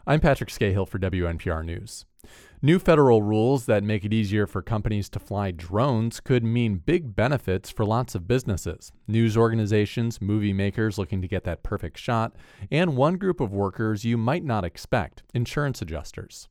I'm Patrick Scahill for WNPR News. New federal rules that make it easier for companies to fly drones could mean big benefits for lots of businesses. News organizations, movie makers looking to get that perfect shot, and one group of workers you might not expect, insurance adjusters.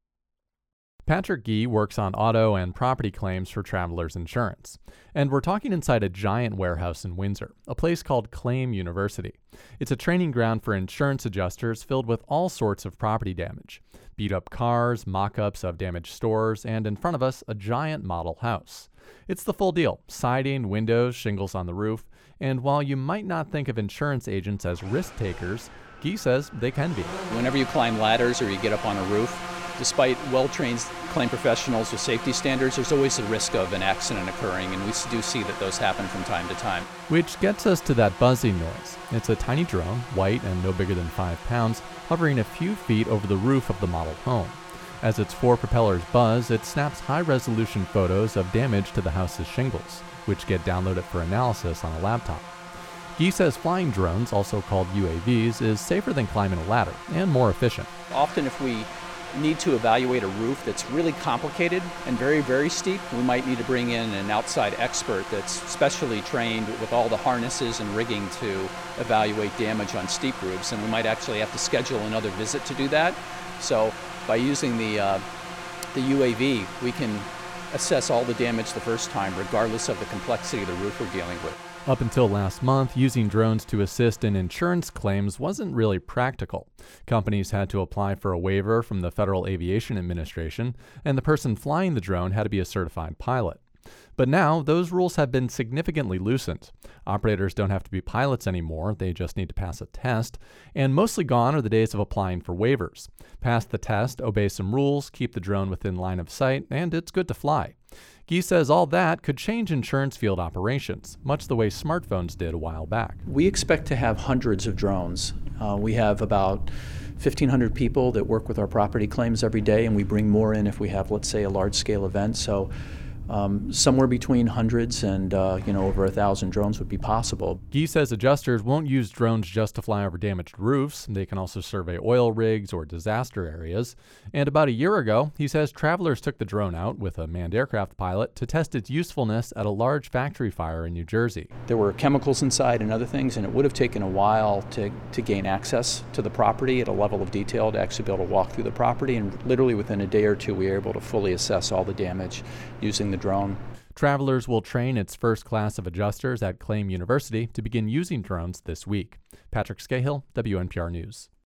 Patrick Gee works on auto and property claims for Travelers Insurance. And we're talking inside a giant warehouse in Windsor, a place called Claim University. It's a training ground for insurance adjusters filled with all sorts of property damage. Beat-up cars, mock-ups of damaged stores, and in front of us, a giant model house. It's the full deal: siding, windows, shingles on the roof. And while you might not think of insurance agents as risk takers, Gee says they can be. Whenever you climb ladders or you get up on a roof, despite well-trained claim professionals with safety standards, there's always the risk of an accident occurring, and we do see that those happen from time to time. Which gets us to that buzzing noise. It's a tiny drone, white and no bigger than 5 pounds, hovering a few feet over the roof of the model home. As its 4 propellers buzz, it snaps high-resolution photos of damage to the house's shingles, which get downloaded for analysis on a laptop. Gee says flying drones, also called UAVs, is safer than climbing a ladder and more efficient. Often if we need to evaluate a roof that's really complicated and very, very steep, we might need to bring in an outside expert that's specially trained with all the harnesses and rigging to evaluate damage on steep roofs, and we might actually have to schedule another visit to do that. So by using the UAV, we can assess all the damage the first time, regardless of the complexity of the roof we're dealing with. Up until last month, using drones to assist in insurance claims wasn't really practical. Companies had to apply for a waiver from the Federal Aviation Administration, and the person flying the drone had to be a certified pilot. But now, those rules have been significantly loosened. Operators don't have to be pilots anymore, they just need to pass a test, and mostly gone are the days of applying for waivers. Pass the test, obey some rules, keep the drone within line of sight, and it's good to fly. Gee says all that could change insurance field operations, much the way smartphones did a while back. We expect to have hundreds of drones. We have about 1,500 people that work with our property claims every day, and we bring more in if we have, let's say, a large-scale event. So somewhere between hundreds and over 1,000 drones would be possible. Gee says adjusters won't use drones just to fly over damaged roofs. They can also survey oil rigs or disaster areas. And about a year ago, he says Travelers took the drone out with a manned aircraft pilot to test its usefulness at a large factory fire in New Jersey. There were chemicals inside and other things, and it would have taken a while to gain access to the property at a level of detail to actually be able to walk through the property. And literally within a day or two, we were able to fully assess all the damage using the drone. Travelers will train its first class of adjusters at Claim University to begin using drones this week. Patrick Scahill, WNPR News.